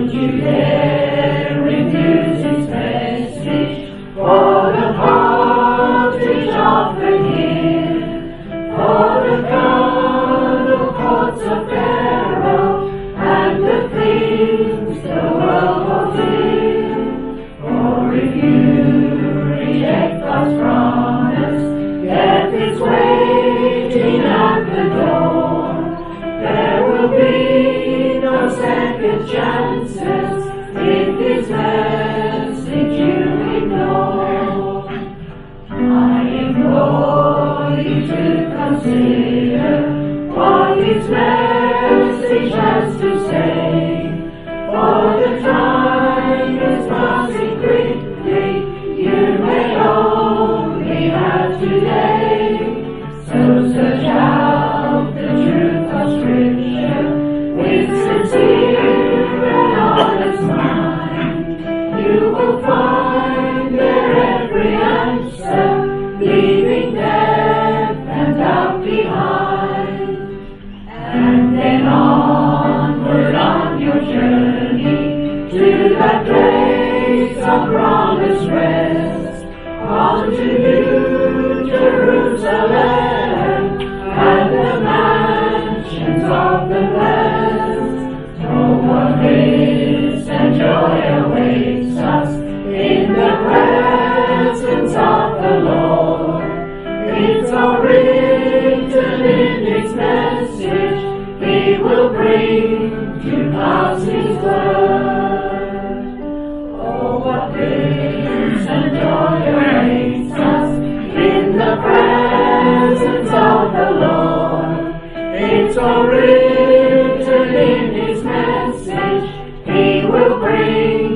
Would you dare refuse his message for the partridge offered here, for the colonel courts of Pharaoh, and the things the world holds dear? Or if you reject God's promise, death is waiting at the door. There will be no second chances if his message you ignore. I implore you to consider what his message has to say, for the time is passing quickly. You may only have today, so search out the truth of Scripture with sincere and honest mind. You will find there every answer, leaving death and doubt behind. And then onward on your journey to that place of promised rest, on to New Jerusalem and the mansions of the blessed. Oh, what bliss and joy awaits us in the presence of the Lord. It's all written in his message, he will bring to pass his word. Oh, what bliss and joy awaits us in the presence of the Lord. It's all written in his message, he will bring